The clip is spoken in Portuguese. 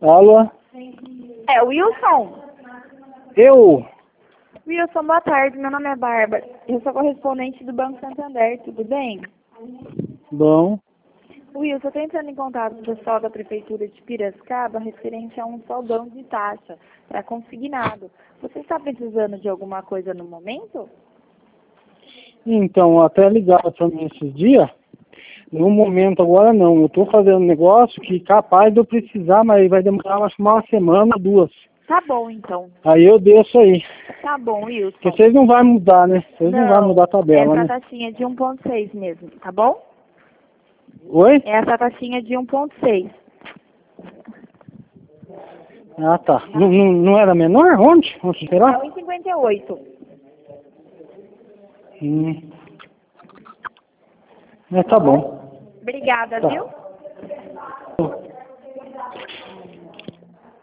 Alô? É, Wilson? Eu? Wilson, boa tarde. Meu nome é Bárbara. Eu sou correspondente do Banco Santander, tudo bem? Bom. Wilson, eu estou entrando em contato com o pessoal da Prefeitura de Piracicaba referente a um soldão de taxa para consignado. Você está precisando de alguma coisa no momento? Então, até ligaram para mim esses dias. No momento agora não. Eu estou fazendo um negócio que capaz de eu precisar, mas vai demorar acho, uma semana, 2. Tá bom, então. Aí eu desço aí. Tá bom, Wilson. Porque vocês não vão mudar, né? Vocês não vão mudar a tabela, essa né? taxinha é de 1,6 mesmo, tá bom? Oi? Essa taxinha é de 1,6. Ah, tá. Não era menor? Onde? Onde É será? 1,58. É, tá bom. Obrigada, Tá. viu?